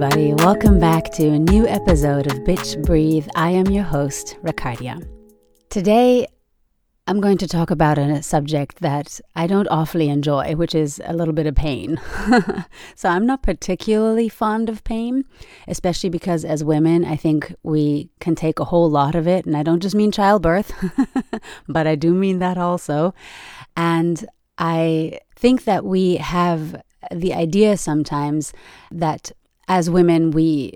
everybody. Welcome back to a new episode of Bitch Breathe. I am your host, Ricardia. Today, I'm going to talk about a subject that I don't awfully enjoy, which is a little bit of pain. So I'm not particularly fond of pain, especially because as women, I think we can take a whole lot of it. And I don't just mean childbirth, but I do mean that also. And I think that we have the idea sometimes that as women, we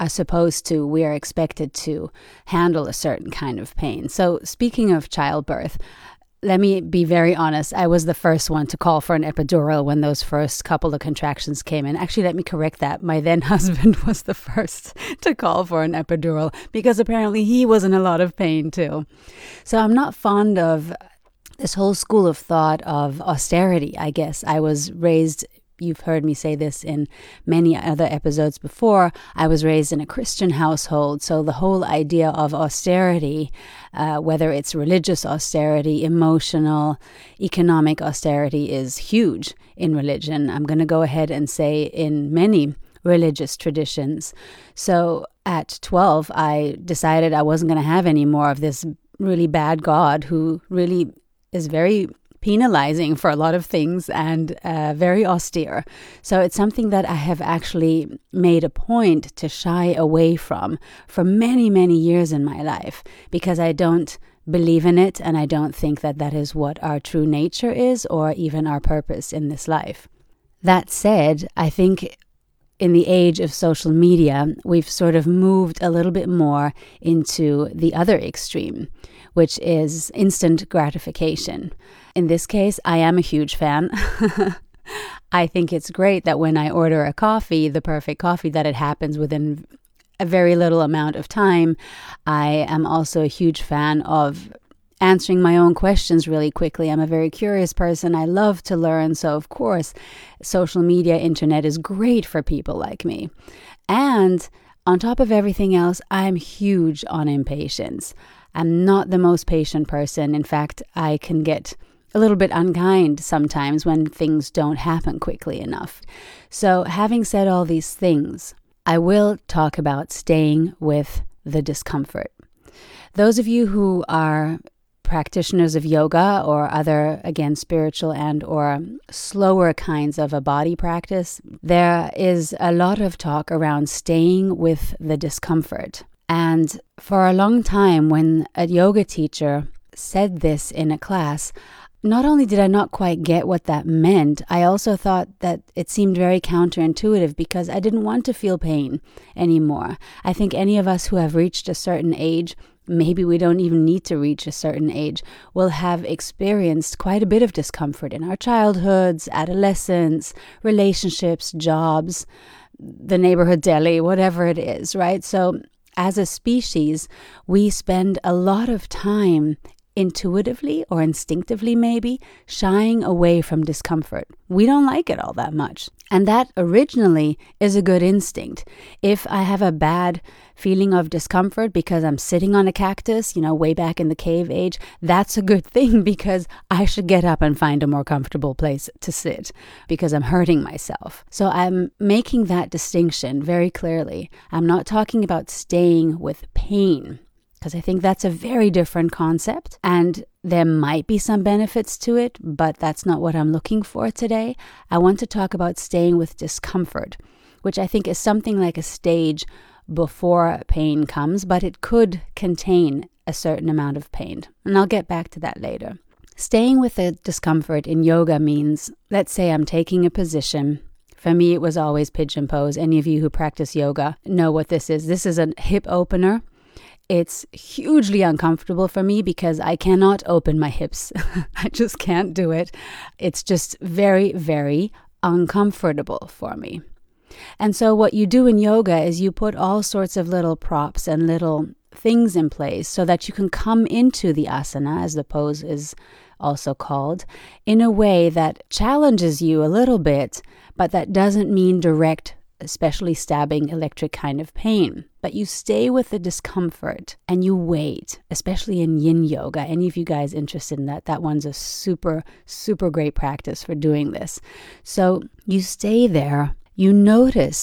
are expected to handle a certain kind of pain. So speaking of childbirth, let me be very honest. I was the first one to call for an epidural when those first couple of contractions came in. Actually, let me correct that. My then husband was the first to call for an epidural because apparently he was in a lot of pain too. So I'm not fond of this whole school of thought of austerity, I guess. I was raised, you've heard me say this in many other episodes before, I was raised in a Christian household. So the whole idea of austerity, whether it's religious austerity, emotional, economic austerity, is huge in religion. I'm going to go ahead and say in many religious traditions. So at 12, I decided I wasn't going to have any more of this really bad God who really is very penalizing for a lot of things and very austere. So it's something that I have actually made a point to shy away from for many, many years in my life because I don't believe in it and I don't think that that is what our true nature is or even our purpose in this life. That said, I think in the age of social media, we've sort of moved a little bit more into the other extreme, which is instant gratification. In this case, I am a huge fan. I think it's great that when I order a coffee, the perfect coffee, that it happens within a very little amount of time. I am also a huge fan of answering my own questions really quickly. I'm a very curious person. I love to learn. So, of course, social media, internet is great for people like me. And on top of everything else, I'm huge on impatience. I'm not the most patient person. In fact, I can get a little bit unkind sometimes when things don't happen quickly enough. So, having said all these things, I will talk about staying with the discomfort. Those of you who are practitioners of yoga or other, again, spiritual and or slower kinds of a body practice, there is a lot of talk around staying with the discomfort. And for a long time, when a yoga teacher said this in a class, not only did I not quite get what that meant, I also thought that it seemed very counterintuitive because I didn't want to feel pain anymore. I think any of us who have reached a certain age, maybe we don't even need to reach a certain age, will have experienced quite a bit of discomfort in our childhoods, adolescence, relationships, jobs, the neighborhood deli, whatever it is, right? So as a species, we spend a lot of time intuitively or instinctively maybe shying away from discomfort. We don't like it all that much. And that originally is a good instinct. If I have a bad feeling of discomfort because I'm sitting on a cactus, way back in the cave age, that's a good thing because I should get up and find a more comfortable place to sit because I'm hurting myself. So I'm making that distinction very clearly. I'm not talking about staying with pain, because I think that's a very different concept and there might be some benefits to it, but that's not what I'm looking for today. I want to talk about staying with discomfort, which I think is something like a stage before pain comes, but it could contain a certain amount of pain. And I'll get back to that later. Staying with the discomfort in yoga means, let's say I'm taking a position. For me, it was always pigeon pose. Any of you who practice yoga know what this is. This is a hip opener. It's hugely uncomfortable for me because I cannot open my hips. I just can't do it. It's just very, very uncomfortable for me. And so what you do in yoga is you put all sorts of little props and little things in place so that you can come into the asana, as the pose is also called, in a way that challenges you a little bit, but that doesn't mean direct, especially stabbing electric kind of pain. But you stay with the discomfort and you wait, especially in yin yoga. Any of you guys interested in that? That one's a super, super great practice for doing this. So you stay there. You notice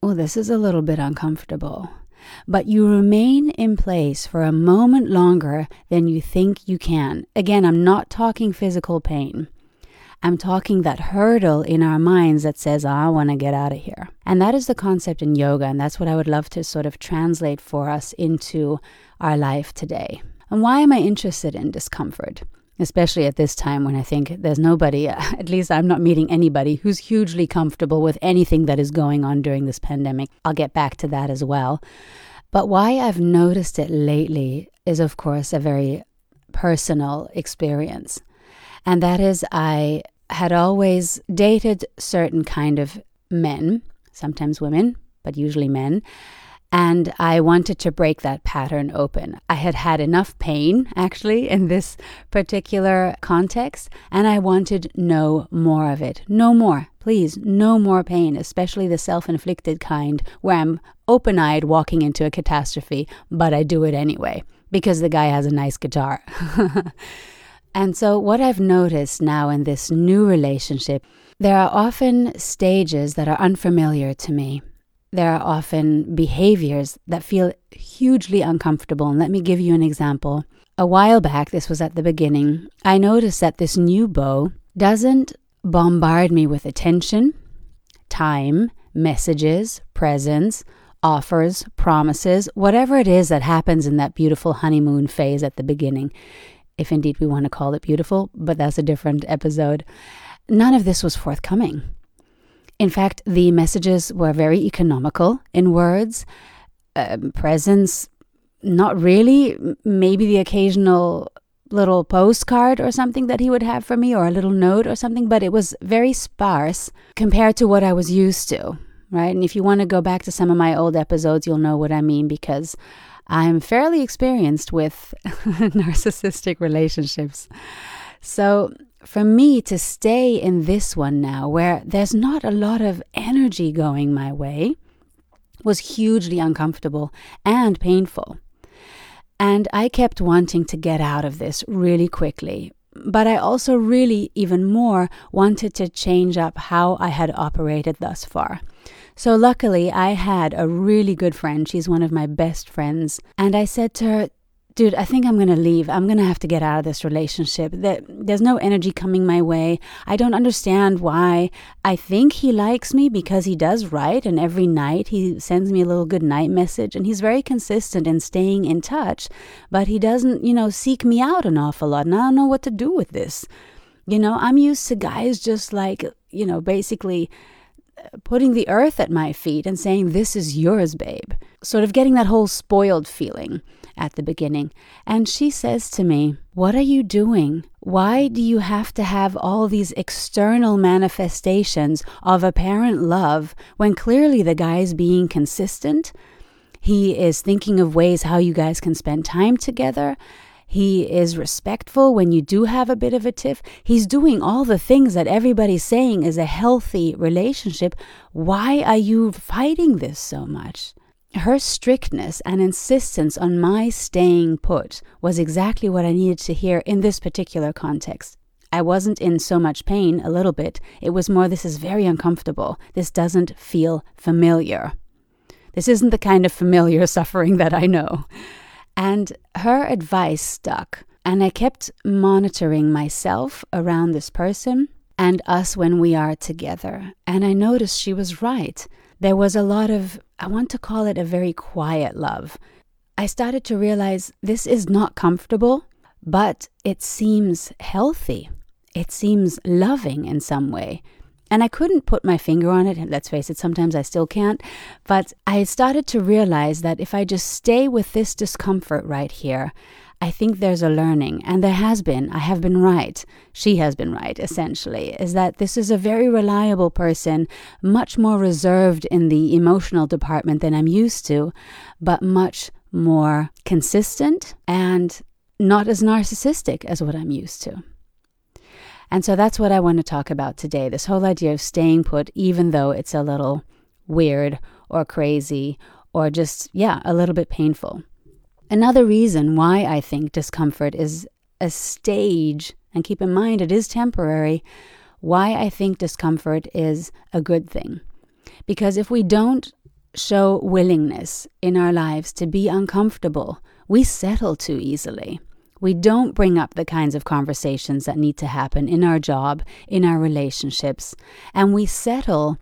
oh, this is a little bit uncomfortable. But you remain in place for a moment longer than you think you can. Again, I'm not talking physical pain. I'm talking that hurdle in our minds that says, I want to get out of here. And that is the concept in yoga. And that's what I would love to sort of translate for us into our life today. And why am I interested in discomfort? Especially at this time when I think there's nobody, at least I'm not meeting anybody who's hugely comfortable with anything that is going on during this pandemic. I'll get back to that as well. But why I've noticed it lately is, of course, a very personal experience. And that is, I had always dated certain kind of men, sometimes women, but usually men. And I wanted to break that pattern open. I had had enough pain, actually, in this particular context, and I wanted no more of it. No more, please, no more pain, especially the self-inflicted kind where I'm open-eyed walking into a catastrophe, but I do it anyway because the guy has a nice guitar. And so what I've noticed now in this new relationship, there are often stages that are unfamiliar to me. There are often behaviors that feel hugely uncomfortable. And let me give you an example. A while back, this was at the beginning, I noticed that this new beau doesn't bombard me with attention, time, messages, presents, offers, promises, whatever it is that happens in that beautiful honeymoon phase at the beginning. If indeed we want to call it beautiful, but that's a different episode. None of this was forthcoming. In fact, the messages were very economical in words, presents, not really, maybe the occasional little postcard or something that he would have for me, or a little note or something, but it was very sparse compared to what I was used to, right? And if you want to go back to some of my old episodes, you'll know what I mean, because I'm fairly experienced with narcissistic relationships. So for me to stay in this one now, where there's not a lot of energy going my way, was hugely uncomfortable and painful. And I kept wanting to get out of this really quickly. But I also really, even more, wanted to change up how I had operated thus far. So luckily, I had a really good friend. She's one of my best friends. And I said to her, dude, I think I'm going to leave. I'm going to have to get out of this relationship. There's no energy coming my way. I don't understand why. I think he likes me because he does write, and every night he sends me a little good night message, and he's very consistent in staying in touch, but he doesn't, seek me out an awful lot, and I don't know what to do with this. I'm used to guys just like, basically putting the earth at my feet and saying, this is yours, babe. Sort of getting that whole spoiled feeling at the beginning. And she says to me, what are you doing? Why do you have to have all these external manifestations of apparent love when clearly the guy's being consistent? He is thinking of ways how you guys can spend time together. He is respectful when you do have a bit of a tiff. He's doing all the things that everybody's saying is a healthy relationship. Why are you fighting this so much? Her strictness and insistence on my staying put was exactly what I needed to hear in this particular context. I wasn't in so much pain, a little bit. It was more, this is very uncomfortable. This doesn't feel familiar. This isn't the kind of familiar suffering that I know. And her advice stuck. And I kept monitoring myself around this person and us when we are together. And I noticed she was right. There was a lot of, I want to call it a very quiet love. I started to realize this is not comfortable, but it seems healthy. It seems loving in some way. And I couldn't put my finger on it. Let's face it, sometimes I still can't. But I started to realize that if I just stay with this discomfort right here, I think there's a learning. And there has been. I have been right. She has been right, essentially. Is that this is a very reliable person, much more reserved in the emotional department than I'm used to, but much more consistent and not as narcissistic as what I'm used to. And so that's what I want to talk about today, this whole idea of staying put, even though it's a little weird or crazy or just, a little bit painful. Another reason why I think discomfort is a stage, and keep in mind it is temporary, why I think discomfort is a good thing. Because if we don't show willingness in our lives to be uncomfortable, we settle too easily. We don't bring up the kinds of conversations that need to happen in our job, in our relationships, and we settle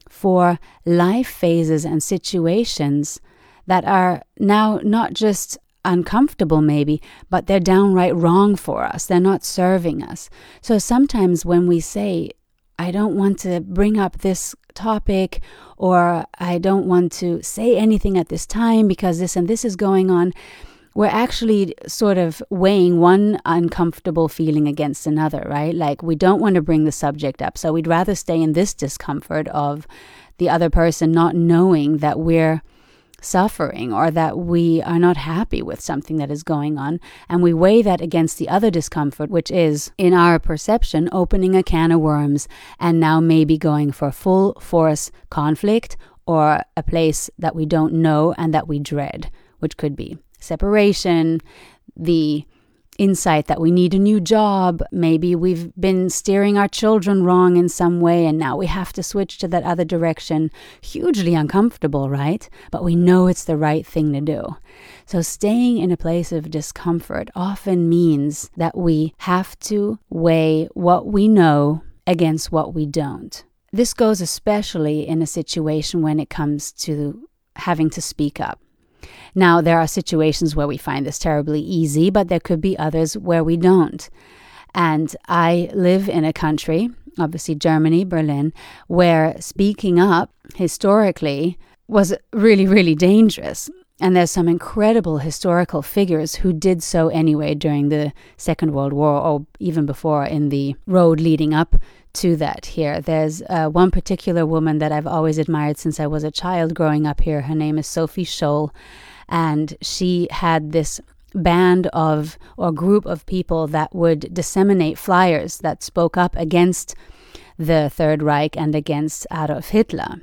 for life phases and situations that are now not just uncomfortable maybe, but they're downright wrong for us. They're not serving us. So sometimes when we say, I don't want to bring up this topic, or I don't want to say anything at this time because this and this is going on, we're actually sort of weighing one uncomfortable feeling against another, right? Like we don't want to bring the subject up. So we'd rather stay in this discomfort of the other person not knowing that we're suffering or that we are not happy with something that is going on. And we weigh that against the other discomfort, which is, in our perception, opening a can of worms and now maybe going for full force conflict or a place that we don't know and that we dread, which could be separation, the insight that we need a new job. Maybe we've been steering our children wrong in some way and now we have to switch to that other direction. Hugely uncomfortable, right? But we know it's the right thing to do. So staying in a place of discomfort often means that we have to weigh what we know against what we don't. This goes especially in a situation when it comes to having to speak up. Now, there are situations where we find this terribly easy, but there could be others where we don't. And I live in a country, obviously Germany, Berlin, where speaking up historically was really, really dangerous. And there's some incredible historical figures who did so anyway during the Second World War, or even before, in the road leading up to that here. There's one particular woman that I've always admired since I was a child growing up here. Her name is Sophie Scholl, and she had this band of, or group of people that would disseminate flyers that spoke up against the Third Reich and against Adolf Hitler.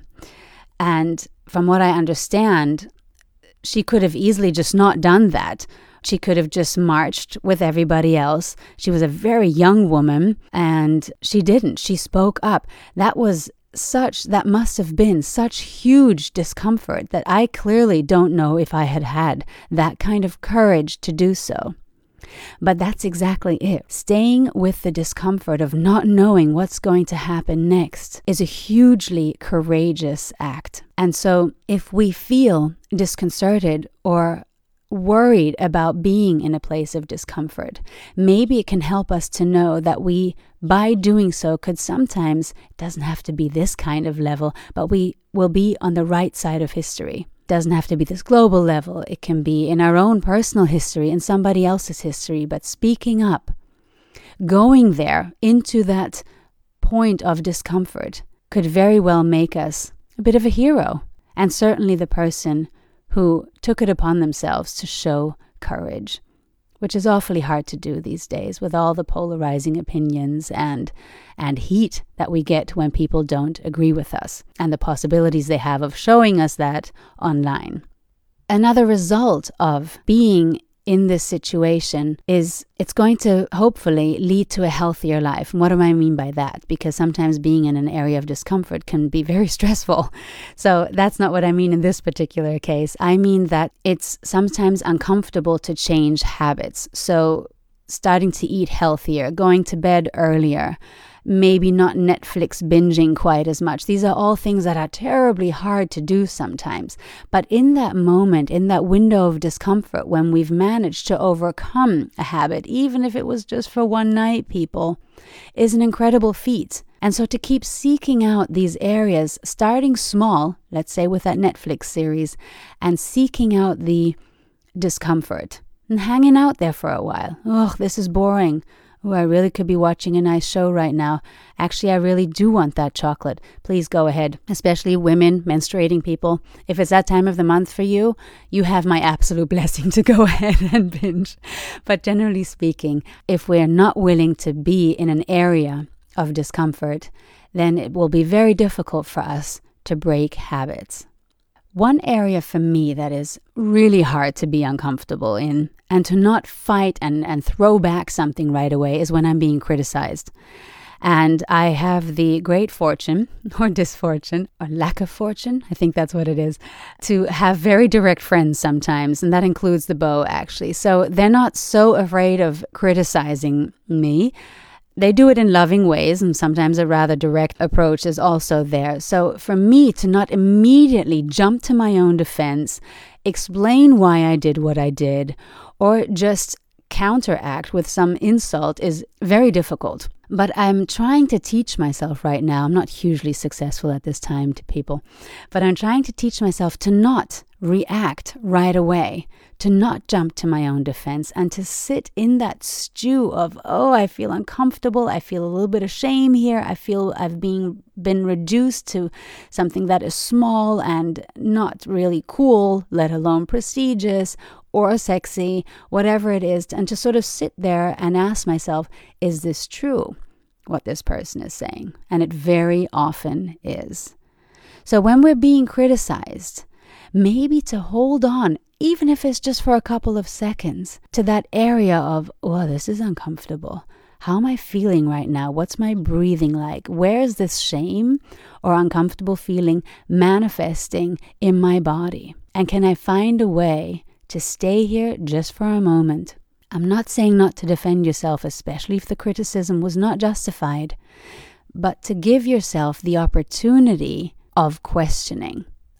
And from what I understand, she could have easily just not done that. She could have just marched with everybody else. She was a very young woman, and she didn't. She spoke up. That must have been such huge discomfort that I clearly don't know if I had had that kind of courage to do so. But that's exactly it. Staying with the discomfort of not knowing what's going to happen next is a hugely courageous act. And so if we feel disconcerted or worried about being in a place of discomfort, maybe it can help us to know that we, by doing so, could sometimes, it doesn't have to be this kind of level, but we will be on the right side of history. It doesn't have to be this global level. It can be in our own personal history, in somebody else's history, but speaking up, going there into that point of discomfort could very well make us a bit of a hero, and certainly the person who took it upon themselves to show courage, which is awfully hard to do these days with all the polarizing opinions and heat that we get when people don't agree with us, and the possibilities they have of showing us that online. Another result of being in this situation is it's going to hopefully lead to a healthier life. And what do I mean by that? Because sometimes being in an area of discomfort can be very stressful. So that's not what I mean in this particular case. I mean that it's sometimes uncomfortable to change habits. So starting to eat healthier, going to bed earlier, maybe not Netflix binging quite as much. These are all things that are terribly hard to do sometimes. But in that moment, in that window of discomfort, when we've managed to overcome a habit, even if it was just for one night, people, is an incredible feat. And so to keep seeking out these areas, starting small, let's say with that Netflix series, and seeking out the discomfort and hanging out there for a while. Oh, this is boring. Oh, I really could be watching a nice show right now. Actually, I really do want that chocolate. Please go ahead. Especially women, menstruating people. If it's that time of the month for you, you have my absolute blessing to go ahead and binge. But generally speaking, if we're not willing to be in an area of discomfort, then it will be very difficult for us to break habits. One area for me that is really hard to be uncomfortable in and to not fight and throw back something right away is when I'm being criticized. And I have the great fortune, or disfortune, or lack of fortune, I think that's what it is, to have very direct friends sometimes, and that includes the beau, actually. So they're not so afraid of criticizing me. They do it in loving ways, and sometimes a rather direct approach is also there. So for me to not immediately jump to my own defense, explain why I did what I did, or just counteract with some insult is very difficult. But I'm trying to teach myself right now, I'm not hugely successful at this time to people, but I'm trying to teach myself to not react right away, to not jump to my own defense, and to sit in that stew of, oh, I feel uncomfortable, I feel a little bit of shame here, I feel I've been reduced to something that is small and not really cool, let alone prestigious or sexy, whatever it is, and to sort of sit there and ask myself, is this true, what this person is saying? And it very often is. So when we're being criticized, maybe to hold on, even if it's just for a couple of seconds, to that area of, oh, this is uncomfortable. How am I feeling right now? What's my breathing like? Where is this shame or uncomfortable feeling manifesting in my body? And can I find a way to stay here just for a moment? I'm not saying not to defend yourself, especially if the criticism was not justified, but to give yourself the opportunity of questioning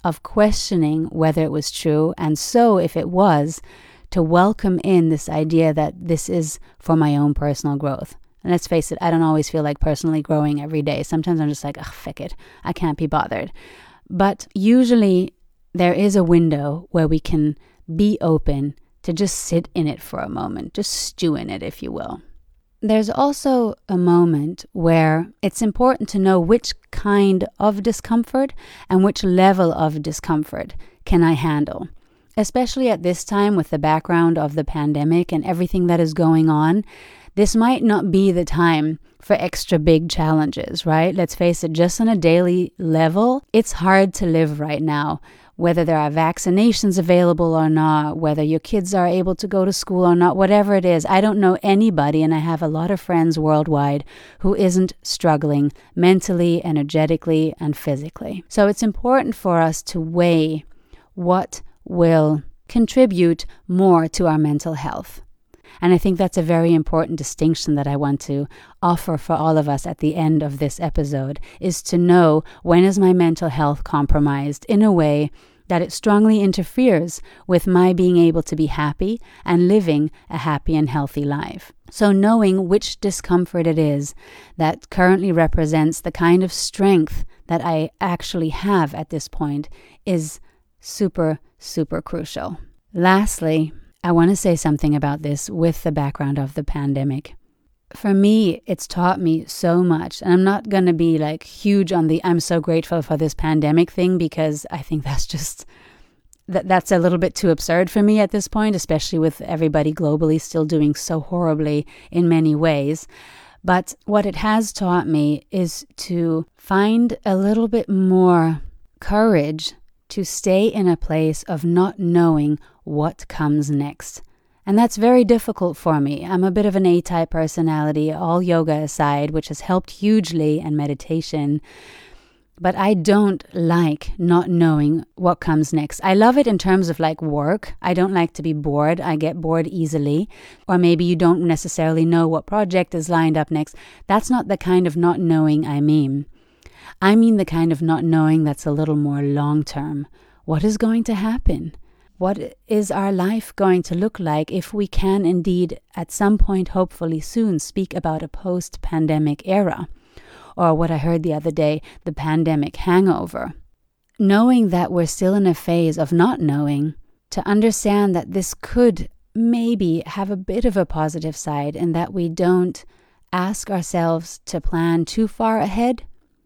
whether it was true, and so if it was, to welcome in this idea that this is for my own personal growth. And let's face it, I don't always feel like personally growing every day. Sometimes I'm just like, ugh, fuck it, I can't be bothered. But usually there is a window where we can be open to just sit in it for a moment, just stew in it, if you will. There's also a moment where it's important to know which kind of discomfort and which level of discomfort can I handle. Especially at this time with the background of the pandemic and everything that is going on, this might not be the time for extra big challenges, right? Let's face it, just on a daily level, it's hard to live right now. Whether there are vaccinations available or not, whether your kids are able to go to school or not, whatever it is, I don't know anybody, and I have a lot of friends worldwide, who isn't struggling mentally, energetically, and physically. So it's important for us to weigh what will contribute more to our mental health. And I think that's a very important distinction that I want to offer for all of us at the end of this episode, is to know when is my mental health compromised in a way that it strongly interferes with my being able to be happy and living a happy and healthy life. So knowing which discomfort it is that currently represents the kind of strength that I actually have at this point is super, super crucial. Lastly, I want to say something about this with the background of the pandemic. For me, it's taught me so much, and I'm not going to be like huge on the I'm so grateful for this pandemic thing, because I think that's just, that's a little bit too absurd for me at this point, especially with everybody globally still doing so horribly in many ways. But what it has taught me is to find a little bit more courage to stay in a place of not knowing what comes next. And that's very difficult for me. I'm a bit of an A-type personality, all yoga aside, which has helped hugely, and meditation. But I don't like not knowing what comes next. I love it in terms of like work. I don't like to be bored. I get bored easily. Or maybe you don't necessarily know what project is lined up next. That's not the kind of not knowing I mean. I mean the kind of not knowing that's a little more long-term. What is going to happen? What is our life going to look like if we can indeed at some point, hopefully soon, speak about a post-pandemic era? Or what I heard the other day, the pandemic hangover. Knowing that we're still in a phase of not knowing, to understand that this could maybe have a bit of a positive side, and that we don't ask ourselves to plan too far ahead,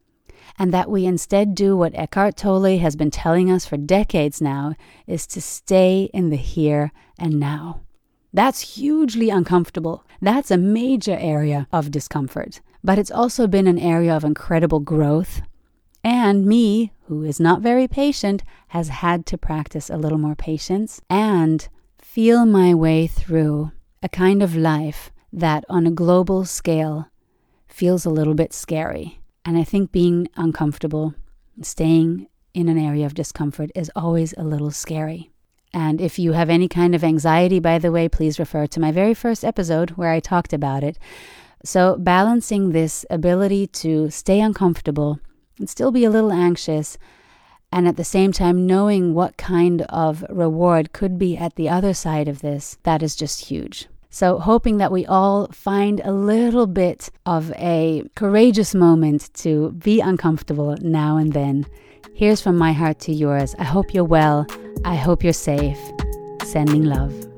and that we instead do what Eckhart Tolle has been telling us for decades now, is to stay in the here and now. That's hugely uncomfortable. That's a major area of discomfort. But it's also been an area of incredible growth. And me, who is not very patient, has had to practice a little more patience and feel my way through a kind of life that on a global scale feels a little bit scary. And I think being uncomfortable, staying in an area of discomfort is always a little scary. And if you have any kind of anxiety, by the way, please refer to my very first episode where I talked about it. So balancing this ability to stay uncomfortable and still be a little anxious, and at the same time knowing what kind of reward could be at the other side of this, that is just huge. So hoping that we all find a little bit of a courageous moment to be uncomfortable now and then. Here's from my heart to yours. I hope you're well. I hope you're safe. Sending love.